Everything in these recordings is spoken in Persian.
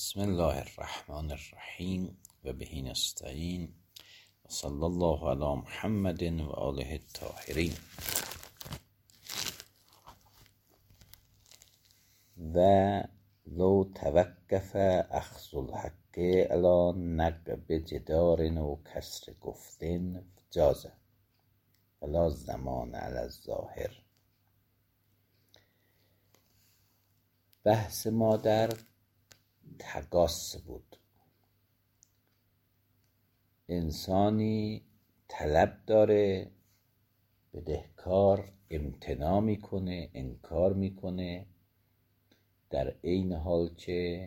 بسم الله الرحمن الرحیم و به نستعین و صلی الله علی محمد و آله الطاهرین. و لو توقف اخذ الحق علی نقب جدار و کسر گفت جاز ولا زمان علی الظاهر. بحث ما در تقاص بود. انسانی طلب داره، بدهکار امتناع میکنه، انکار میکنه، در عین حال که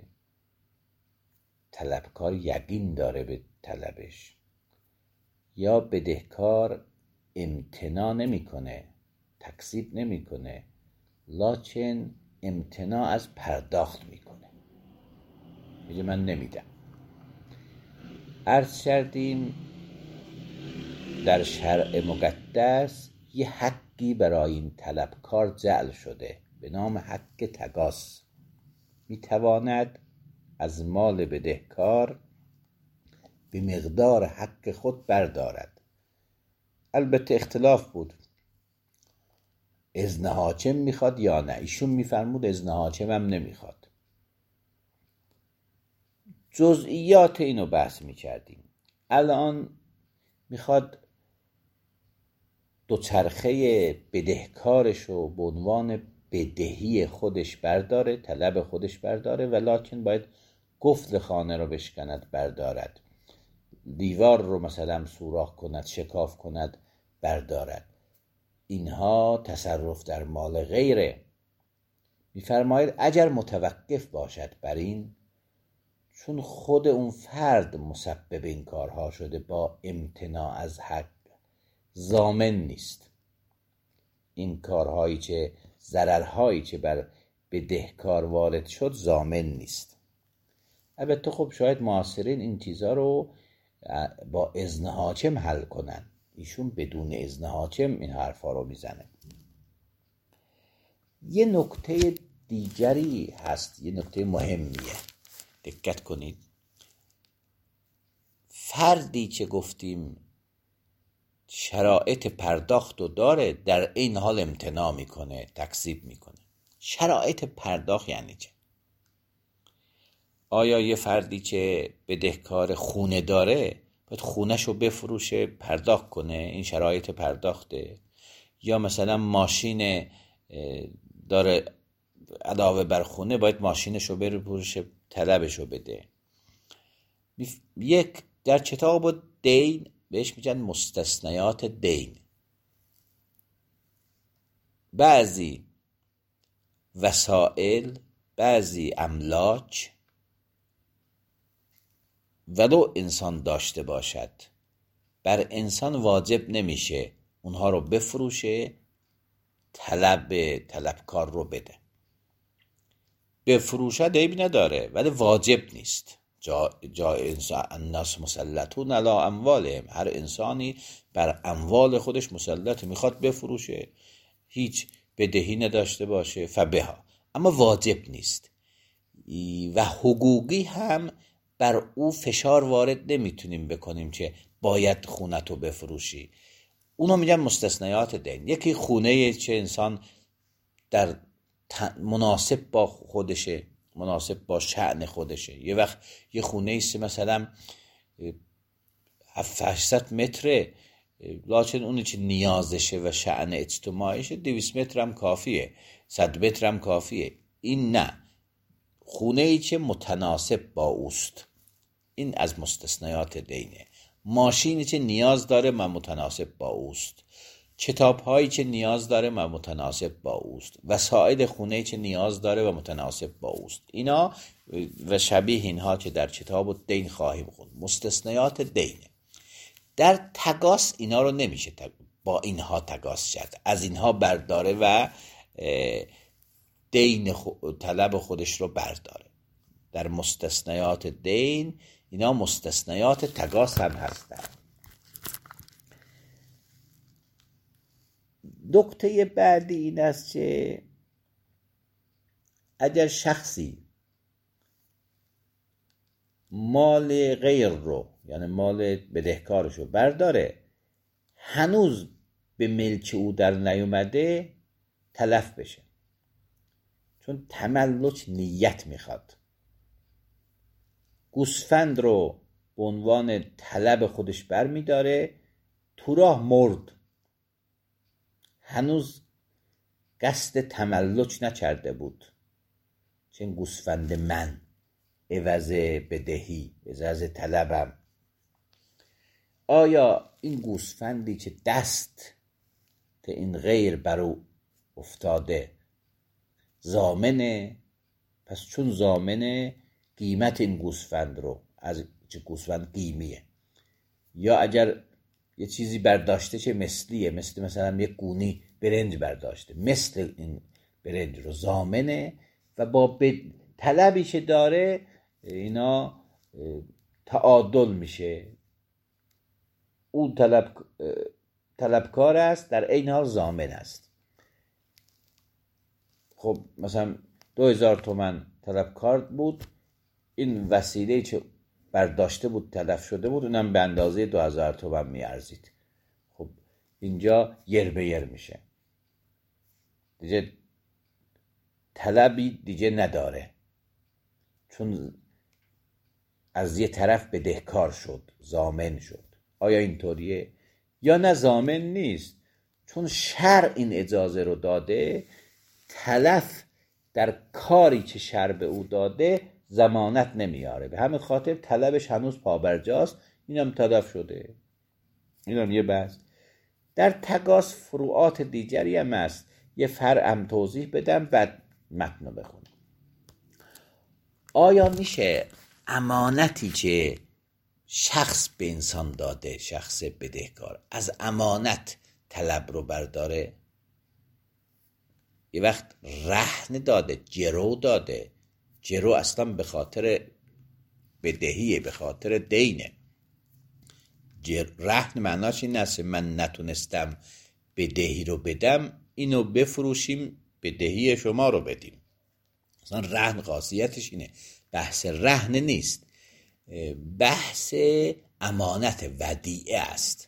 طلبکار یقین داره به طلبش. یا بدهکار امتناع نمیکنه، تکذیب نمیکنه، لکن امتناع از پرداخت میکنه، میگه من نمیدم. عرض کردیم در شرع مقدس یه حقی برای این طلبکار جعل شده به نام حق تقاص. میتواند از مال بدهکار به مقدار حق خود بردارد. البته اختلاف بود، اذن حاکم میخواد یا نه. ایشون میفرمود اذن حاکم هم نمیخواد. جزئیات اینو بحث میکردیم. الان میخواد دوچرخه بدهکارشو به عنوان بدهی خودش برداره، طلب خودش برداره، ولکن باید قفل خانه رو بشکند، بردارد. دیوار رو مثلا سوراخ کند، شکاف کند، بردارد. اینها تصرف در مال غیره. میفرماید اگر متوقف باشد بر این، چون خود اون فرد مسبب این کارها شده، با امتناع از حق ضامن نیست. این کارهایی که ضررهایی که بر بدهکار وارد شد ضامن نیست. البته خب شاید معاصرین این چیزها رو با اذن حاکم حل کنن. ایشون بدون اذن حاکم این حرفا رو میزنه. یه نکته دیگری هست، یه نکته مهمیه، دقت کنید. فردی که گفتیم شرایط پرداخت رو داره، در این حال امتناع میکنه، تکذیب میکنه. شرایط پرداخت یعنی چه؟ آیا یه فردی که بدهکار خونه داره باید خونه‌شو بفروشه پرداخت کنه؟ این شرایط پرداخته. یا مثلا ماشین داره علاوه بر خونه باید ماشینشو بفروشه، طلبشو بده. یک در کتاب دین بهش میگن مستثنیات دین. بعضی وسائل، بعضی املاک ولو انسان داشته باشد، بر انسان واجب نمیشه اونها رو بفروشه، طلبکار رو بده. بفروشد عیب نداره ولی واجب نیست. جا انسان الناس مسلطون علی اموالهم، هر انسانی بر اموال خودش مسلط، میخواد بفروشه، هیچ بدهی نداشته باشه فبها، اما واجب نیست. و حقوقی هم بر او فشار وارد نمیتونیم بکنیم که باید خونتو بفروشی. اونو میگن مستثنیات دین. یکی خونه چه انسان در مناسب با خودشه، مناسب با شأن خودشه. یه وقت یه خونه ایست مثلا 700 متره، لکن اونی که نیازشه و شأن اجتماعیشه 200 متر هم کافیه، 100 متر هم کافیه. این نه، خونه ای که متناسب با اوست، این از مستثنیات دینه. ماشینی که نیاز داره و متناسب با اوست، کتاب هایی که نیاز داره و متناسب با اوست، وسایل خونه که نیاز داره و متناسب با اوست. اینا و شبیه اینها که در کتاب دین خواهیم خوند، مستثنیات دینه. در تقاص اینا رو نمیشه با اینها تقاص کرد، از اینها برداره و دین طلب خودش رو برداره. در مستثنیات دین اینا مستثنیات تقاص هم هستن. نکته بعدی این است که اگر شخصی مال غیر رو، یعنی مال بدهکارش رو برداره، هنوز به ملک او در نیومده تلف بشه، چون تملک نیت میخواد. گوسفند رو به عنوان طلب خودش بر میداره، تو راه مرد، هنوز قصد تملک نکرده بود، چون گوسفند من عوض بدهی، عوض طلبم. آیا این گوسفندی که دست این غیر بر او افتاده ضامنه؟ پس چون ضامنه، قیمت این گوسفند رو، از چه گوسفند قیمیه، یا اگر یه چیزی برداشته چه مثلیه، مثلا یه گونی برنج برداشته، مثل این برنج رو ضامنه و با طلبی که داره اینا تعادل میشه. اون طلبکار است، در عین حال ضامن است. خب مثلا 2000 تومان طلبکار بود، این وسیله که برداشته بود تلف شده بود، اونم به اندازه 2000 تومان میارزید. خب اینجا یر به یر میشه، دیگه طلبی دیگه نداره، چون از یه طرف بدهکار شد، ضامن شد. آیا اینطوریه؟ یا نه ضامن نیست، چون شرع این اجازه رو داده، تلف در کاری که شرع به او داده ضمانت نمیاره، به همین خاطر طلبش هنوز پابرجاست، اینم تلف شده. اینم یه بحث. در تقاص فروعات دیگری هم هست، یه فرعم توضیح بدم بعد متن رو بخونم. آیا میشه امانتی که شخص به انسان داده، شخص بدهکار، از امانت طلب رو برداره؟ یه وقت رهن داده، جرو داده، جرو اصلا به خاطر بدهیه، به خاطر دینه. رهن معناش این است من نتونستم بدهی رو بدم، اینو بفروشیم بدهی شما رو بدیم. اصلا رهن خاصیتش اینه، بحث رهن نیست، بحث امانت ودیعه است.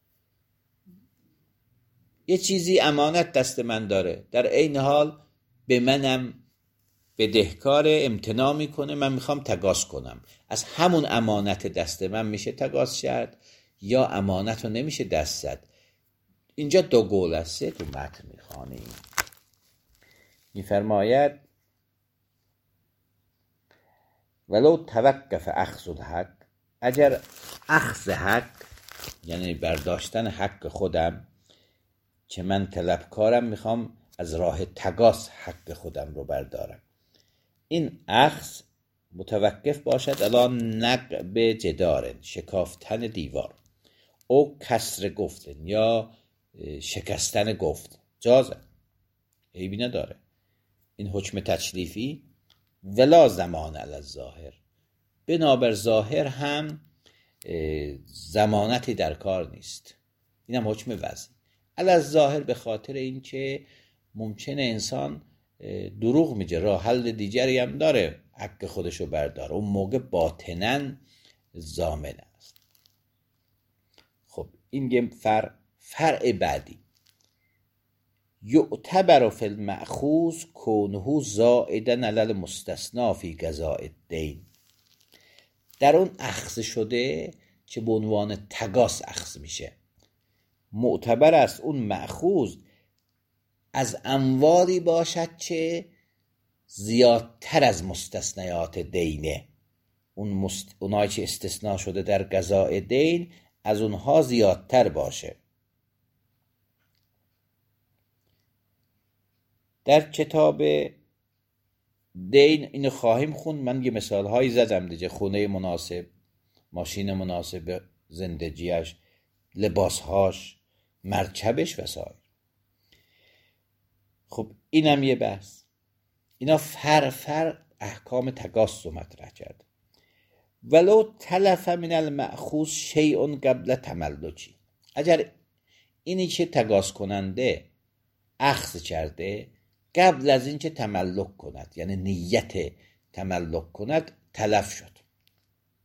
یه چیزی امانت دست من داره، در عین حال به منم بدهکار، امتناع میکنه، من میخوام تقاص کنم. از همون امانت دست من میشه تقاص شد، یا امانت رو نمیشه دست زد. اینجا دو قول است، تو متن میخوانیم. میفرماید ولو توقف اخذ الحق، اگر اخذ حق یعنی برداشتن حق خودم، که من طلبکارم میخوام از راه تقاص حق خودم رو بردارم، این اخذ متوقف باشد الا نقب جدار، شکافتن دیوار، او کسر گفتن، یا شکستن گفت، جازه، عیبی نداره. این حکم تکلیفی ولا زمان علی الظاهر، بنابر ظاهر هم ضمانتی در کار نیست. اینم حکم وضعی. علی الظاهر به خاطر این که ممکنه انسان دروغ میگه، راه حل دیگری هم داره حق خودشو برداره، اون موقع باطناً ضامن است. خب این یه فرع بعدی، یعتبر فی المأخوذ کونه زائدا علی المستثنی فی قضاء الدین، در اون اخذ شده که به عنوان تقاص اخذ میشه، معتبر است اون مأخوذ از اموالی باشد که زیادتر از مستثنیات دینه، اونایی که استثناء شده در قضاء دین از اونها زیادتر باشه. در کتاب دین اینو خواهیم خوند، من یه مثال هایی زدم دیگه، خونه مناسب، ماشین مناسب زندگیش، لباسهاش، مرکبش و سایر. خب اینم یه بحث. اینا فر احکام تقاص رو مطرح کرد. ولو تلف من المأخوذ شیء قبل تملکی، اگر اینی که تقاص کننده اخذ کرده قبل از این که تملک کند، یعنی نیت تملک کند، تلف شد.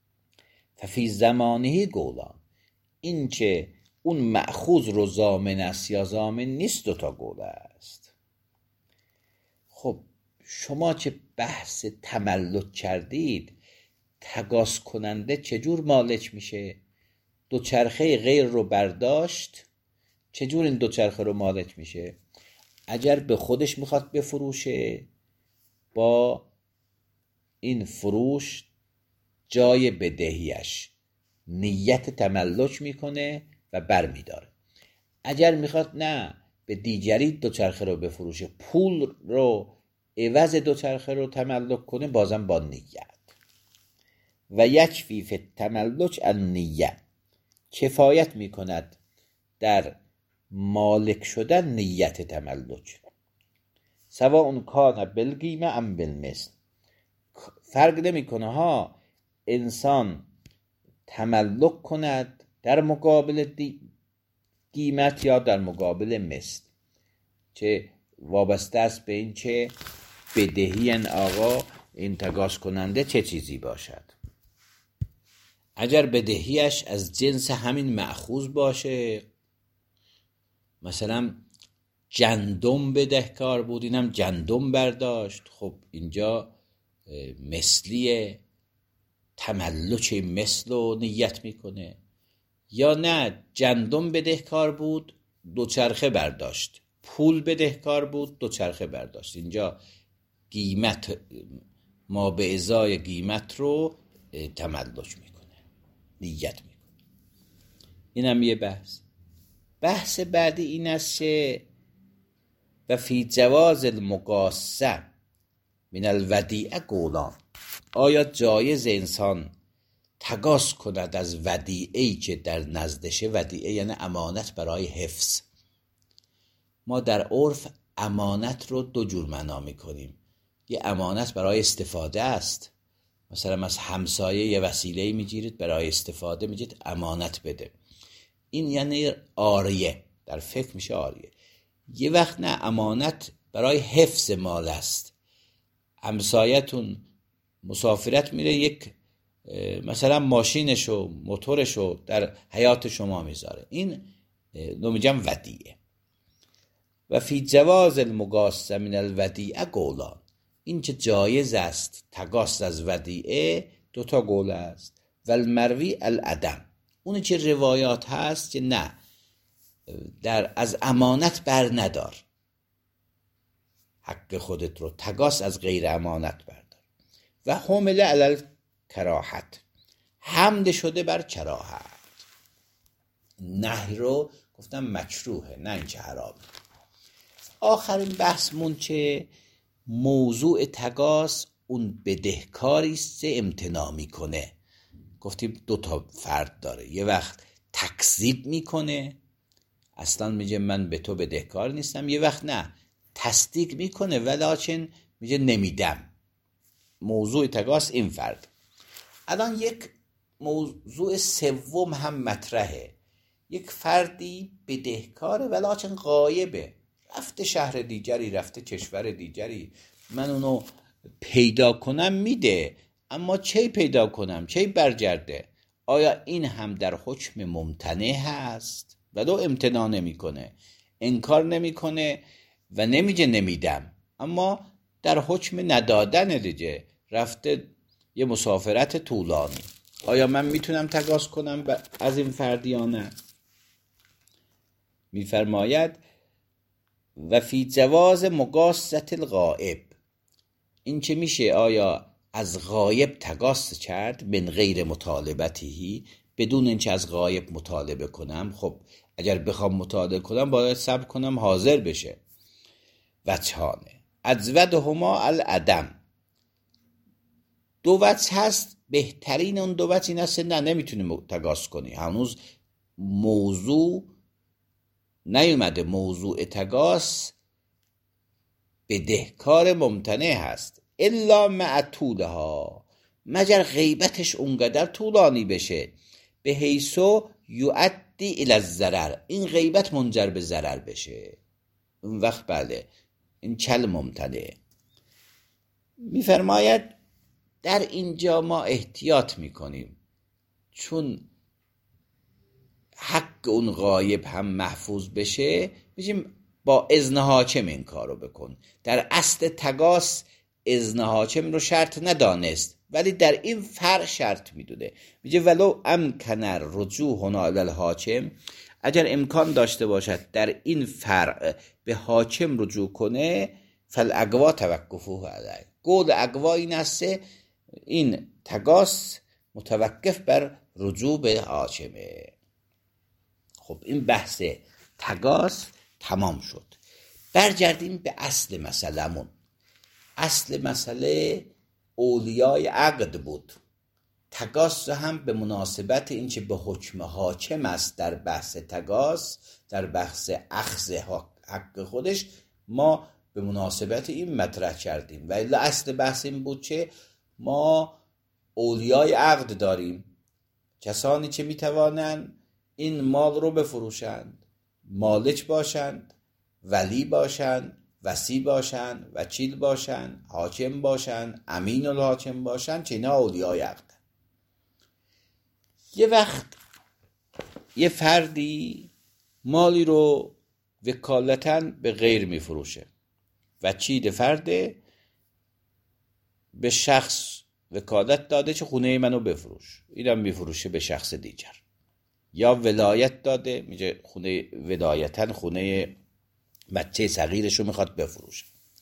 ففی زمانه گولان، این که اون مأخوذ رو ضامن است یا ضامن نیست، دوتا گوله است. خب شما که بحث تملک کردید، تقاس کننده چجور مالک میشه؟ دوچرخه غیر رو برداشت، چجور این دوچرخه رو مالک میشه؟ اگر به خودش میخواد بفروشه، با این فروش جای بدهیش نیت تملک میکنه و بر میداره. اگر میخواد نه به دیگری دوچرخه رو بفروشه، پول رو عوض دوچرخه رو تملک کنه، بازم با نیت. و یکفی فی التملک النیه، کفایت میکند در مالک شدن نیت تملک. سواء کان بالقیمه ام بالمثل، فرق نمیکنه ها انسان تملک کند در مقابل قیمت یا در مقابل مثل، چه وابسته است به این چه بدهی این آقا، این تقاس کننده چه چیزی باشد. اگر بدهیش از جنس همین مأخوذ باشه، مثلا جندم بدهکار بود، اینم جندم برداشت، خب اینجا مثلیه، تملک مثل رو نیت میکنه. یا نه جندم بدهکار بود، دوچرخه برداشت، پول بدهکار بود، دوچرخه برداشت، اینجا قیمت ما به ازای قیمت رو تملک میکنه، نیت میکنه. اینم یه بحث بعدی این است که و فی جواز المقاصه من الودیعه قولان، آیا جایز انسان تقاس کند از ودیعه‌ای که در نزدشه؟ ودیعه یعنی امانت برای حفظ. ما در عرف امانت رو دو جور معنا میکنیم. یه امانت برای استفاده است، مثلا از همسایه یه وسیله‌ای میگیرید برای استفاده، میگید امانت بده، این یعنی عاریه، در فقه میشه عاریه. یه وقت نه، امانت برای حفظ مال است. همسایتون مسافرت میره، یک مثلا ماشینشو موتورشو در حیات شما میذاره، این رو میگم ودیعه. و فی جواز المقاصه من الودیعه قولان، این که جایز است تقاس از ودیعه، دوتا قول است. و المروی العدم، اونی که روایات هست که نه، از امانت بر ندار، حق خودت رو تقاس از غیر امانت بردار. و حمل علی کراهت، حمل شده بر کراهت. نهی رو گفتم مکروهه، نه اینکه حرامه. آخرین بحثمون که موضوع تقاس اون بدهکاری است امتناع میکنه. گفتیم دوتا فرد داره، یه وقت تکذیب میکنه، اصلا میگه من به تو بدهکار نیستم، یه وقت نه، تصدیق میکنه ولیکن میگه نمیدم. موضوع تقاس این فرد. الان یک موضوع سوم هم مطرحه. یک فردی بدهکاره ولیکن غایبه، رفته شهر دیگری، رفته کشور دیگری، من اونو پیدا کنم میده، اما چه پیدا کنم، چه برگرده؟ آیا این هم در حکم ممتنع هست؟ ولو امتناع نمیکنه، انکار نمیکنه و نمیگه نمیدم، اما در حکم ندادن دیگه، رفته یه مسافرت طولانی، آیا من میتونم تقاس کنم از این فرد یا نه؟ میفرماید و فی جواز مقاصة الغائب، این چه میشه؟ آیا از غایب تقاس کرد من غیر مطالبته، بدون اینکه از غایب مطالبه کنم؟ خب اگر بخوام مطالبه کنم باید صبر کنم حاضر بشه. وجهانه اجودهما العدم، دو وجه هست، بهترین اون دو وجه این هست نه نمیتونی تقاس کنی، هنوز موضوع نیومده، موضوع تقاس بدهکار ممتنع هست. الا مع طولها، مگر غیبتش اونقدر طولانی بشه، به حیثو یؤدی الی الضرر، این غیبت منجر به ضرر بشه، اون وقت بله این چل ممتنعه. میفرماید در اینجا ما احتیاط میکنیم، چون حق اون غایب هم محفوظ بشه میگیم با اذن حاکم این کارو بکن. در اصل تقاص اذن حاکم رو شرط ندانست، ولی در این فرع شرط میدونه. میگه ولو امکن رجوع هنا الی الحاکم، اگر امکان داشته باشد در این فرع به حاکم رجوع کنه، فالاقوا توقفوه علیه، قول اقوا این است این تقاص متوقف بر رجوع به حاکمه. خب این بحث تقاص تمام شد. برگردیم به اصل مسئلمون. اصل مسئله اولیای عقد بود. تقاص هم به مناسبت اینکه به حکم حاکم است در بحث تقاص، در بحث اخذ حق خودش، ما به مناسبت این مطرح کردیم. و الا اصل بحث این بود که ما اولیای عقد داریم، کسانی که میتوانند این مال رو بفروشند، مالک باشند، ولی باشند، وصی باشند، وکیل باشند، حاکم باشند، امین الحاکم باشند، که اینا اولیای عقد. یه وقت یه فردی مالی رو وکالتاً به غیر میفروشه، وکیل فرده به شخص وکالت داده که خونه منو بفروش، اینم میفروشه به شخص دیگر. یا ولایت داده، میگه خونه ولایتاً خونه بچه صغیرشو میخواد بفروشه،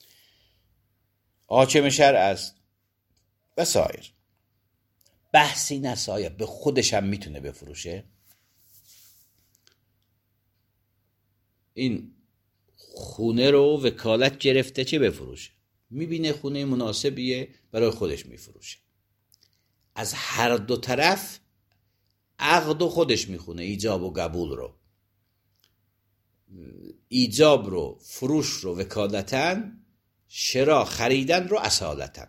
حاکم شرع است و سایر. بحثی نسایه به خودش هم میتونه بفروشه. این خونه رو وکالت گرفته چه بفروشه، میبینه خونه مناسبیه برای خودش میفروشه. از هر دو طرف عقد و خودش میخونه، ایجاب و قبول رو، ایجاب رو، فروش رو وکالتاً، شرا خریدن رو اصالتاً.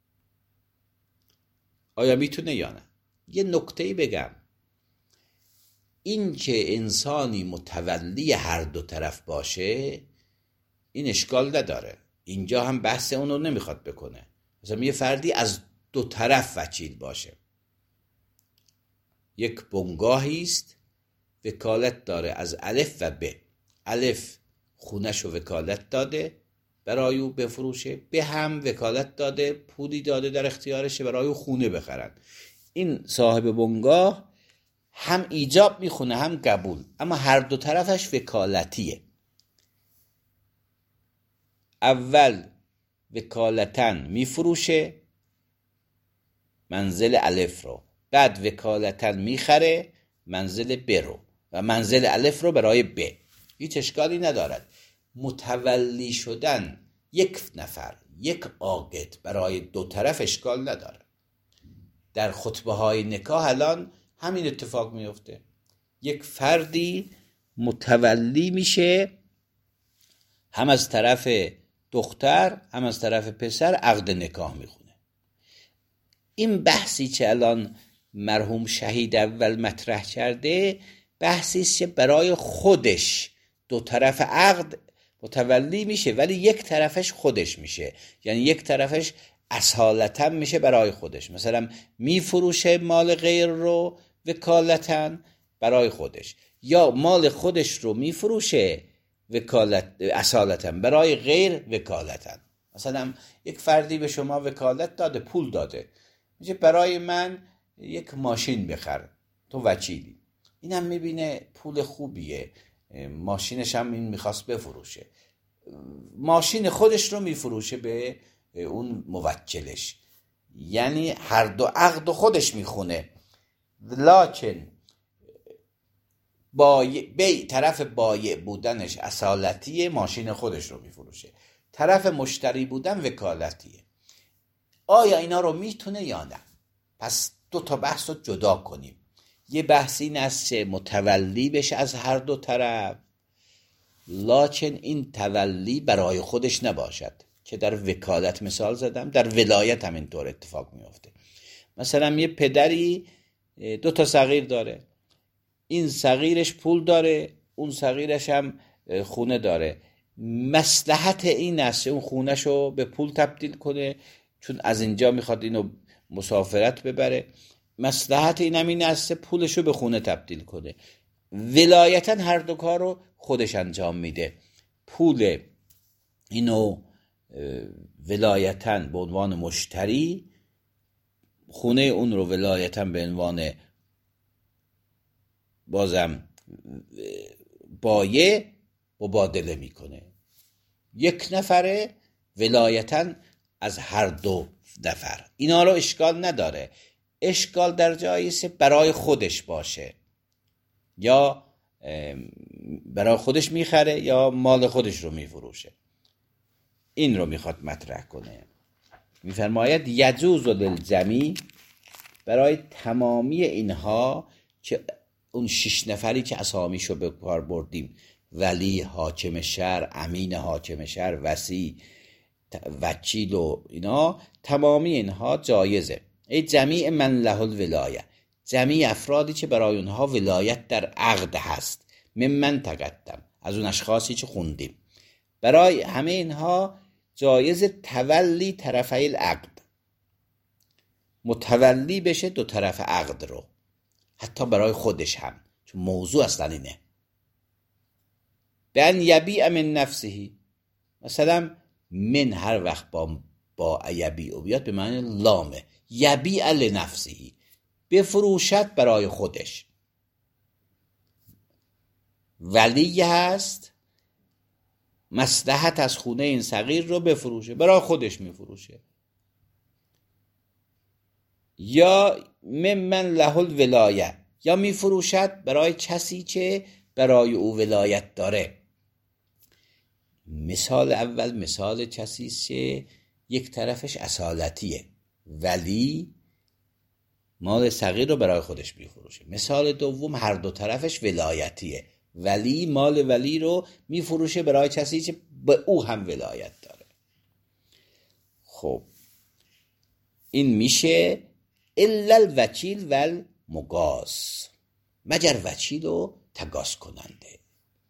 آیا میتونه یا نه؟ یه نکته‌ای بگم، این که انسانی متولی هر دو طرف باشه این اشکال نداره. اینجا هم بحث اونو نمیخواد بکنه. مثلا یه فردی از دو طرف وکیل باشه، یک بنگاهی است وکالت داره از الف و ب. الف خونش رو وکالت داده برای او بفروشه، به هم وکالت داده، پولی داده در اختیارشه برای او خونه بخرن. این صاحب بنگاه هم ایجاب میخونه هم قبول، اما هر دو طرفش وکالتیه. اول وکالتن میفروشه منزل الف رو، بعد وکالتن میخره منزل ب رو، و منزل الف رو برای ب. هیچ اشکالی ندارد. متولی شدن یک نفر، یک عاقد برای دو طرف اشکال نداره. در خطبه های نکاح الان همین اتفاق میفته. یک فردی متولی میشه، هم از طرف دختر هم از طرف پسر عقد نکاح میخونه. این بحثی که الان مرحوم شهید اول مطرح کرده، بحثی است که برای خودش دو طرف عقد متولی میشه، ولی یک طرفش خودش میشه، یعنی یک طرفش اصالتا میشه برای خودش. مثلا میفروشه مال غیر رو وکالتا برای خودش، یا مال خودش رو میفروشه وکالت اصالتا برای غیر وکالتا. مثلا یک فردی به شما وکالت داده، پول داده، میگه برای من یک ماشین بخر، تو وکیلی. اینم میبینه پول خوبیه، ماشینش هم این میخواست بفروشه، ماشین خودش رو میفروشه به اون موکلش، یعنی هر دو عقد خودش میخونه، لکن طرف بایع بودنش اصالتیه، ماشین خودش رو میفروشه، طرف مشتری بودن وکالتیه. آیا اینا رو میتونه یا نه؟ پس دو تا بحث رو جدا کنیم. یه بحثی این است که متولی بشه از هر دو طرف، لکن این تولی برای خودش نباشد، که در وکالت مثال زدم، در ولایت هم اینطور اتفاق میفته. مثلا یه پدری دو تا صغیر داره، این صغیرش پول داره، اون صغیرش هم خونه داره. مصلحت این است اون خونهشو به پول تبدیل کنه، چون از اینجا میخواد اینو مسافرت ببره. مصلحت این است پولشو به خونه تبدیل کنه. ولایتا هر دو کار رو خودش انجام میده. پول اینو ولایتا به عنوان مشتری، خونه اون رو ولایتا به عنوان بازم بایع مبادله میکنه. یک نفره ولایتا از هر دو نفر. اینا رو اشکال نداره. اشکال در جایی است برای خودش باشه، یا برای خودش میخره یا مال خودش رو میفروشه. این رو میخواد مطرح کنه. میفرماید یجوز للجمیع، برای تمامی اینها که اون 6 نفری که اسامیشو به کار بردیم، ولی، حاکم شهر، امین حاکم شهر، وصی، وکیل و اینا، تمامی اینها جایزه. ای جمیع من له الولایه، جمیع افرادی که برای اونها ولایت در عقد هست. من تقدم، از اون اشخاصی که خوندیم، برای همه اینها جایز تولی طرفی العقد، متولی بشه دو طرف عقد رو، حتی برای خودش هم، چون موضوع اصلا اینه. بأن یبیع من نفسه، مثلا من هر وقت با یبیع بیاد به معنی لامه، یبیع لنفسه، بفروشد برای خودش. ولی هست مصلحت از خونه این صغیر رو بفروشه، برای خودش میفروشه. یا ممن له الولایه، یا میفروشد برای کسی که برای او ولایت داره. مثال اول مثال کسی که یک طرفش اصالتیه، ولی مال صغیر رو برای خودش میفروشه. مثال دوم هر دو طرفش ولایتیه، ولی مال ولی رو میفروشه برای کسی که به او هم ولایت داره. خب این میشه الا الوکیل و المگاس، مگر وکیل و تگاس کننده.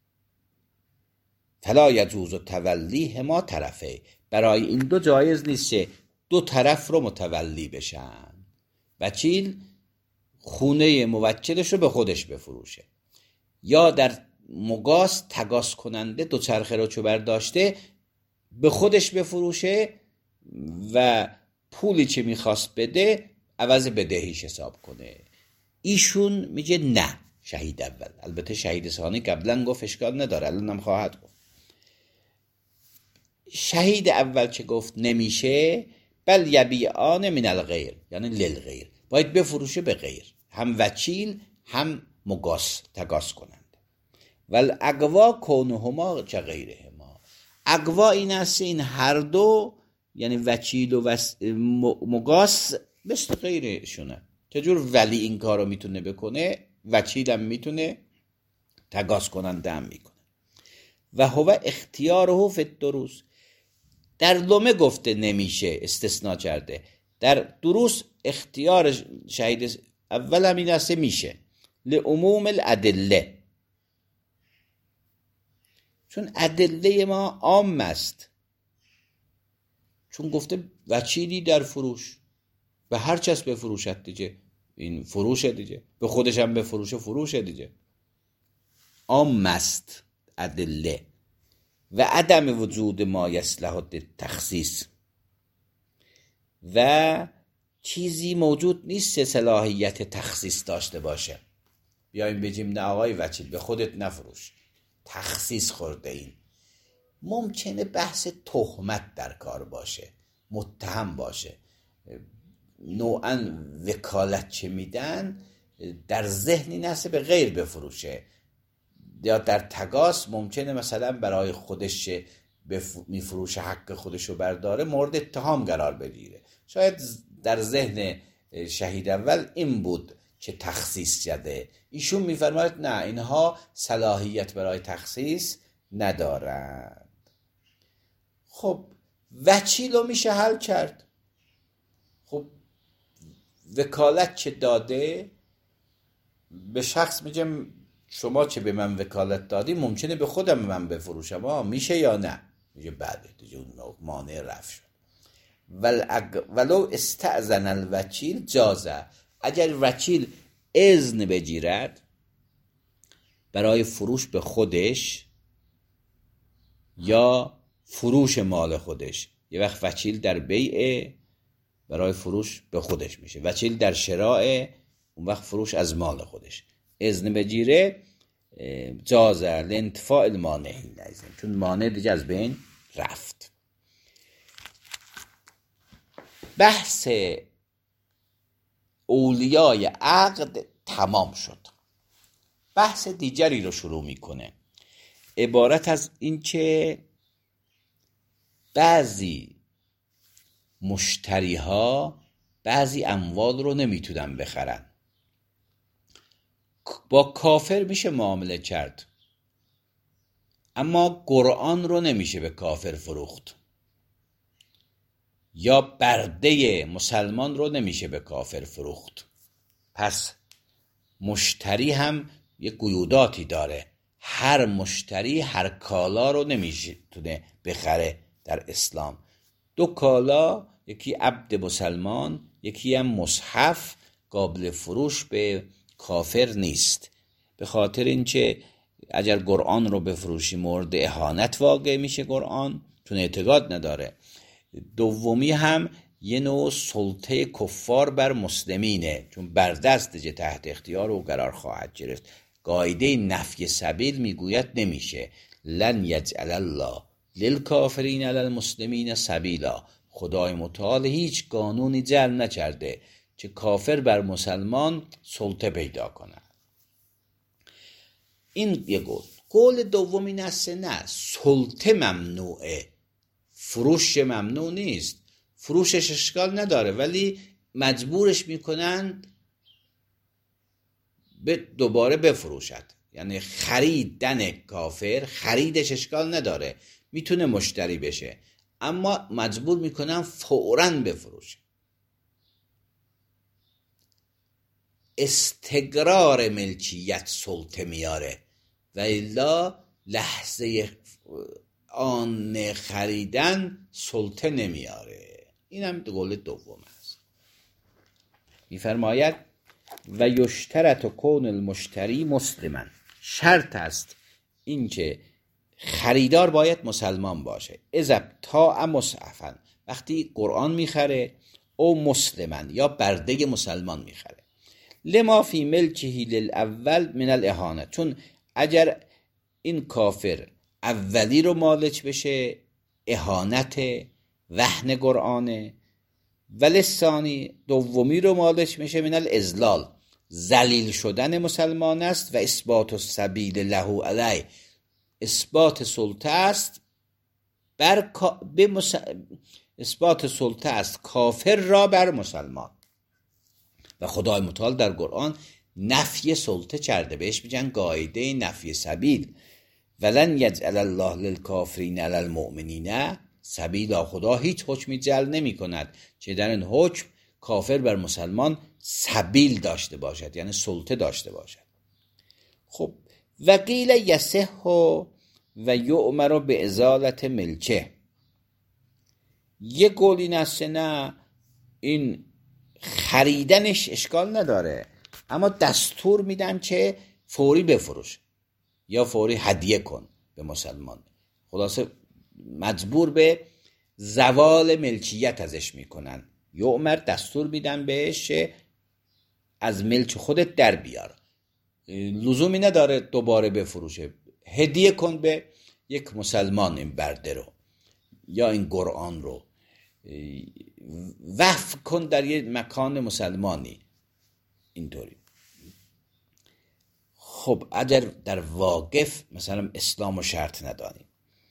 فلا یجوز تولیهما طرفه، برای این دو جایز نیست که دو طرف رو متولی بشن. وکیل خونه موکلش رو به خودش بفروشه، یا در مگاس تگاس کننده دو چرخه رو چو برداشته به خودش بفروشه و پولی که میخواست بده عوض بدهیش حساب کنه. ایشون میگه نه، شهید اول. البته شهید ثانی قبلا گفت اشکال نداره، الان هم خواهد گفت. شهید اول که گفت نمیشه، بل یبیعان من الغیر، یعنی للغیر، باید بفروشه به غیر، هم وکیل هم مگاس تگاس کنند. والاقوا کونهما کغیرهما، اقوا این است این هر دو، یعنی وکیل و مگاس مثل غیرشونه. چجور ولی این کارو میتونه بکنه، وکیل هم میتونه، تگاس کننده هم میکنه. و هو اختیاره فی الدروس، در لمه گفته نمیشه، استثناء کرده. در دروس اختیار شهید اول هم این است میشه، لعموم الادله، چون ادله ما عام است. چون گفته وکیلی در فروش و هر چیز بفروشد دیگه، این فروشه دیگه، به خودش هم بفروشه فروشه دیگه، عام است ادله. و عدم وجود ما یصلح التخصیص، و چیزی موجود نیست صلاحیت تخصیص داشته باشه. بیایم بگیم نه آقای وکیل به خودت نفروش، تخصیص خورده این. ممکنه بحث تهمت در کار باشه، متهم باشه، نوعا وکالت چه میدن در ذهنی نسه به غیر بفروشه، یا در تگاس ممکنه مثلا برای خودش میفروشه، حق خودشو برداره، مورد اتهام قرار بگیره. شاید در ذهن شهید اول این بود که تخصیص زده. ایشون میفرماید نه، اینها صلاحیت برای تخصیص ندارند. خب وکیل رو میشه حل کرد. خب وکالت چه داده، به شخص میگم شما چه به من وکالت دادی، ممکنه به خودم من بفروشم، میشه یا نه؟ میگه بله دیگه، اون مانع رفت شد. ولو استأذن الوکیل جازه، اگر وکیل اذن بگیرد برای فروش به خودش یا فروش مال خودش، یه وقت وکیل در بیع برای فروش به خودش میشه، وکیل در شراء اون وقت فروش از مال خودش، اذن بگیره جازه لانتفاع المانعی نزدیم، چون مانع دیگه از بین رفت. بحث اولیای عقد تمام شد. بحث دیگری رو شروع میکنه، عبارت از این که بعضی مشتری ها بعضی اموال رو نمیتونن بخرن. با کافر میشه معامله کرد، اما قرآن رو نمیشه به کافر فروخت، یا برده مسلمان رو نمیشه به کافر فروخت. پس مشتری هم یه قیوداتی داره. هر مشتری هر کالا رو نمیتونه بخره در اسلام. دو کالا، یکی عبد مسلمان، یکی هم مصحف، قابل فروش به کافر نیست، به خاطر اینکه اگر قرآن رو بفروشی مورد اهانت واقع میشه قرآن، چون اعتقاد نداره. دومی هم یه نوع سلطه کفار بر مسلمینه، چون بردست تحت اختیار او قرار خواهد گرفت. قاعده نفی سبیل میگوید نمیشه لن یجعل الله للکافرین علی المسلمین سبیلا. خدای متعال هیچ قانونی جعل نکرده که کافر بر مسلمان سلطه پیدا کنه. این یه قول. قول دوم این است نه، سلطه ممنوعه، فروش ممنوع نیست، فروشش اشکال نداره، ولی مجبورش میکنن به دوباره بفروشد. یعنی خریدن کافر، خریدش اشکال نداره، میتونه مشتری بشه، اما مجبور میکنن فوراً بفروشه. استقرار ملکیت سلطه میاره و الا لحظه آن خریدن سلطه نمیاره. این هم قول دوم است. میفرماید و یشترط کون المشتری مسلما، شرط است این که خریدار باید مسلمان باشه. اذا ابتاع مصحفا، وقتی قرآن میخره، او مسلمان یا برده مسلمان میخره. لما فی ملکه للاول من الاهانه، چون اگر این کافر اولی رو مالک بشه اهانت وهن قرآنه، ولی ثانی دومی رو مالک میشه من الاذلال، ذلیل شدن مسلمان است، و اثبات السبیل له علی، اثبات سلطه است بر اثبات سلطه است کافر را بر مسلمان. و خدای متعال در قرآن نفی سلطه کرده، بهش میگن قاعده نفی سبیل. ولن یجعل الله للکافرین علی المؤمنین سبیلا، خدا هیچ حکمی جعل نمی کند که در این حکم کافر بر مسلمان سبیل داشته باشد، یعنی سلطه داشته باشد. خب وقیل یصح و یؤمر به ازالت ملکه، یه قول این است نه، این خریدنش اشکال نداره، اما دستور میدن که فوری بفروش یا فوری هدیه کن به مسلمان. خلاصه مجبور به زوال ملکیت ازش میکنن. یؤمر دستور میدن بهش از ملک خودت در بیار، لزومی نداره دوباره بفروشه، هدیه کن به یک مسلمان این برده رو یا این قرآن رو، وقف کن در یک مکان مسلمانی. اینطوری. خب اگر در واقف مثلا اسلام و شرط ندانیم،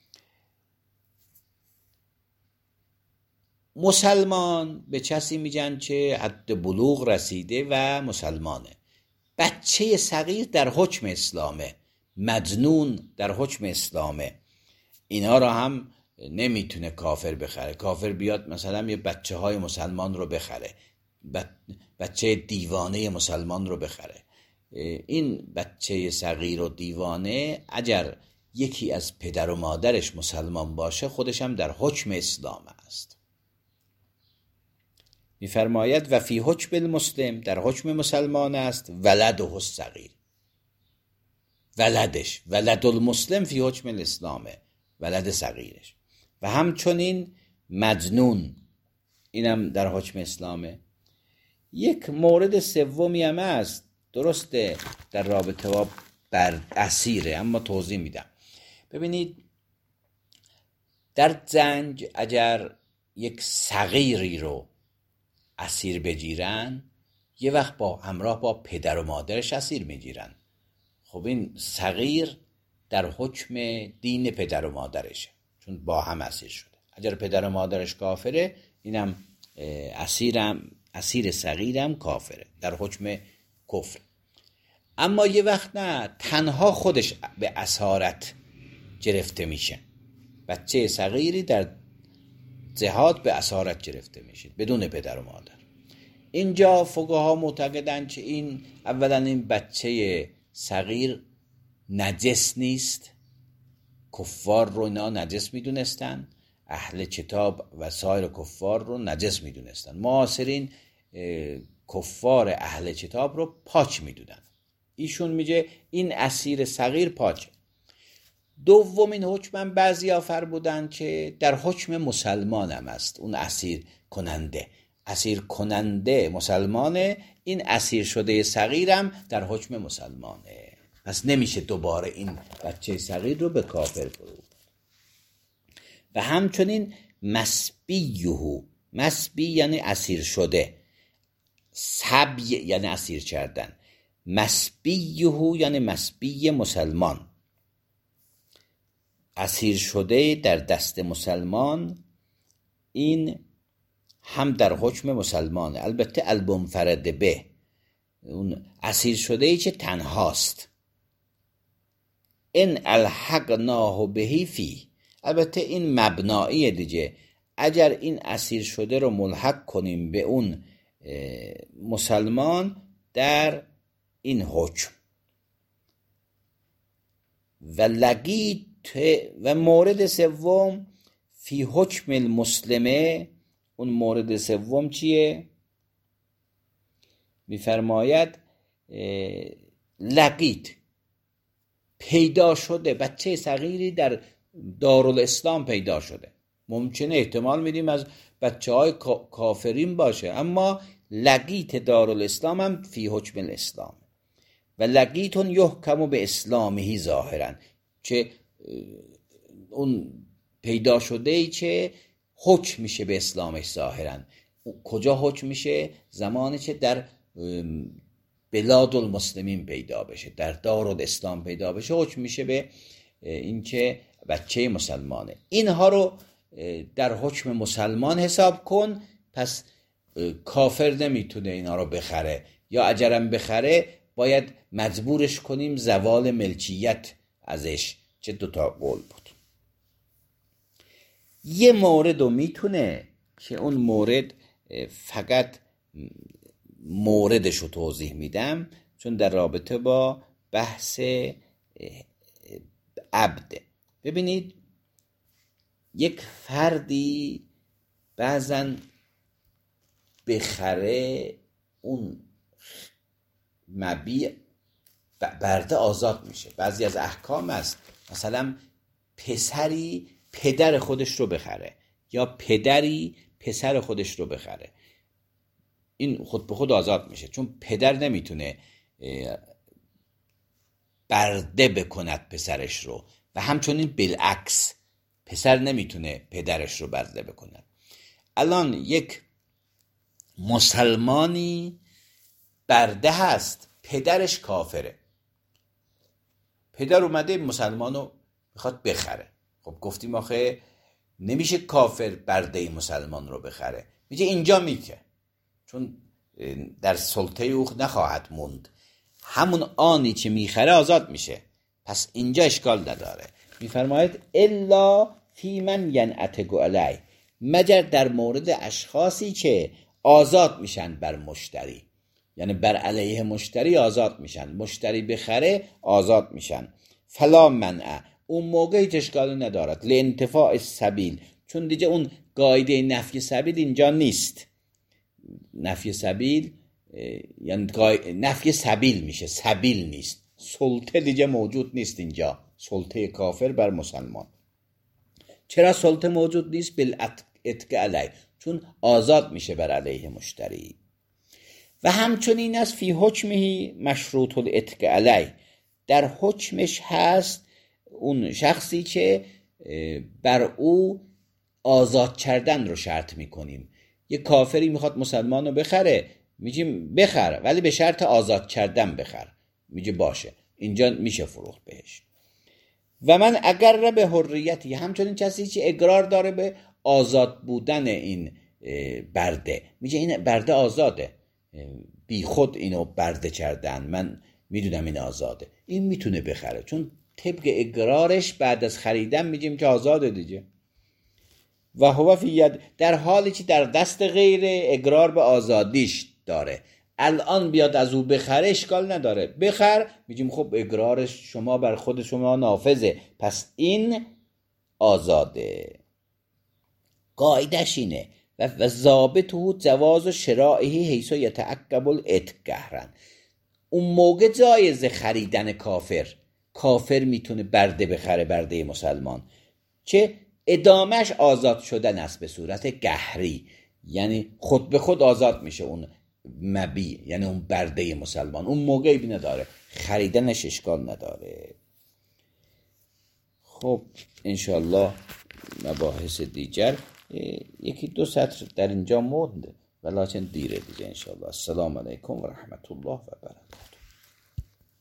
مسلمان به کسی میگن که حد بلوغ رسیده و مسلمانه، بچه صغیر در حکم اسلامه، مجنون در حکم اسلامه، اینا را هم نمیتونه کافر بخره. کافر بیاد مثلا یه بچه های مسلمان رو بخره، بچه دیوانه مسلمان رو بخره. این بچه صغیر و دیوانه اگر یکی از پدر و مادرش مسلمان باشه، خودش هم در حکم اسلام است. میفرماید و فی حکم المسلم، در حکم مسلمان است ولده الصغیر، ولدش، ولد المسلم فی حکم الاسلامه، ولد صغیرش. و همچنین مجنون، اینم در حکم اسلامه. یک مورد سومی هم است، درسته در رابطه با بر اسیره، اما توضیح میدم. ببینید در جنگ اگر یک صغیری رو اسیر بگیرن، یه وقت با همراه با پدر و مادرش اسیر میگیرن. خب این صغیر در حکم دین پدر و مادرشه، چون با هم اسیر شده. اگر پدر و مادرش کافره، اینم اسیر صغیرم کافره، در حکم کفر. اما یه وقت نه، تنها خودش به اسارت گرفته میشه. بچه صغیری در جهاد به اسارت گرفته میشه بدون پدر و مادر. اینجا فقها معتقدند که این اولا این بچه صغیر نجس نیست، کفار رو اینا نجس میدونستن، اهل کتاب و سایر کفار رو نجس میدونستن، معاصرین کفار اهل کتاب رو پاک میدونن. ایشون میگه این اسیر صغیر پاکه. دومین حکم بعضی فرمودن که در حکم مسلمان هم است، اون اسیر کننده مسلمانه، این اسیر شده صغیرم در حکم مسلمانه، پس نمیشه دوباره این بچه صغیر رو به کافر فرو. و همچنین مسبیه، مسبی یعنی اسیر شده، سبی یعنی اسیر کردن، مسبیه یعنی مسبی مسلمان، اسیر شده در دست مسلمان، این هم در حکم مسلمانه. البته المنفرد به، اون اسیر شده ای که تنهاست. ان الحقناه بهی فی، البته این مبنایی دیگه، اگر این اسیر شده رو ملحق کنیم به اون مسلمان در این حکم. و لقیت، و مورد سوم فی حکم المسلمه، اون مورد سوم چیه؟ میفرماید لقیت، پیدا شده، بچه صغیری در دارالاسلام پیدا شده. ممکنه احتمال میدیم از بچه های کافرین باشه، اما لقیت دارالاسلام هم فی حکم الاسلام. و لقیتون یحکم به اسلامه ظاهرا، که اون پیدا شده ای که حکم میشه به اسلامش ظاهرا. کجا حکم میشه؟ زمانی که در بلاد المسلمین پیدا بشه، در دارالاسلام پیدا بشه، حکم میشه به این که بچه مسلمانه. اینها رو در حکم مسلمان حساب کن، پس کافر نمیتونه اینا رو بخره، یا اگرم بخره باید مجبورش کنیم زوال ملکیت ازش، چه دوتا قول بود. یه مورد رو میتونه که اون مورد فقط موردش رو توضیح میدم، چون در رابطه با بحث عبده. ببینید یک فردی بعضن بخره، اون مبیع برده آزاد میشه. بعضی از احکام است، مثلا پسری پدر خودش رو بخره، یا پدری پسر خودش رو بخره، این خود به خود آزاد میشه، چون پدر نمیتونه برده بکند پسرش رو، و همچنین بالعکس پسر نمیتونه پدرش رو برده بکند. الان یک مسلمانی برده هست، پدرش کافره، پدر اومده مسلمانو میخواد بخره. خب گفتیم آخه نمیشه کافر برده مسلمان رو بخره، میگه اینجا میکه، چون در سلطه او نخواهد موند، همون آنی که میخره آزاد میشه، پس اینجا اشکال نداره. میفرماید الا فی من ینعتق علیه، مگر در مورد اشخاصی که آزاد میشن بر مشتری، یعنی بر علیه مشتری آزاد میشن، مشتری بخره آزاد میشن. فلا منع، اون موقع هیچ اشکالی ندارد. لانتفاع السبیل، چون دیگه اون قاعده نفی سبیل اینجا نیست، نفی سبیل یعنی نفی سبیل میشه، سبیل نیست. سلطه دیگه موجود نیست اینجا، سلطه کافر بر مسلمان. چرا سلطه موجود نیست؟ بالعتق علیه، چون آزاد میشه بر علیه مشتری. و همچنین است فی حکمه مشروط العتق علیه، در حکمش هست اون شخصی که بر او آزاد کردن رو شرط میکنیم. یه کافری میخواد مسلمان رو بخره، میگیم بخر ولی به شرط آزاد کردن بخر، میگه باشه، اینجا میشه فروخت بهش. و من اگر به حریتی، همچنین کسی که اقرار داره به آزاد بودن این برده، میگه این برده آزاده، بی خود اینو برده کردن، من میدونم این آزاده، این میتونه بخره، چون طبق اقرارش بعد از خریدن میگیم که آزاده دیگه. و هو فی ید، در حالی که در دست غیر اقرار به آزادیش داره، الان بیاد از او بخره اشکال نداره، بخر، میگیم خب اقرارش شما بر خود شما نافذه، پس این آزاده. قاعدش اینه و ضابطه جواز شرائه حیث یتعقب العتق قهرا، اون موقع جایز خریدن کافر میتونه برده بخره، برده مسلمان، چه ادامش آزاد شدن است به صورت قهری، یعنی خود به خود آزاد میشه اون مبی، یعنی اون برده مسلمان، اون موقعی بی نداره، خریدنش اشکال نداره. خب انشالله مباحث دیگر یکی دو سطر در اینجا مونده ولیکن دیره دیگه انشالله. السلام علیکم و رحمت الله و برکاته.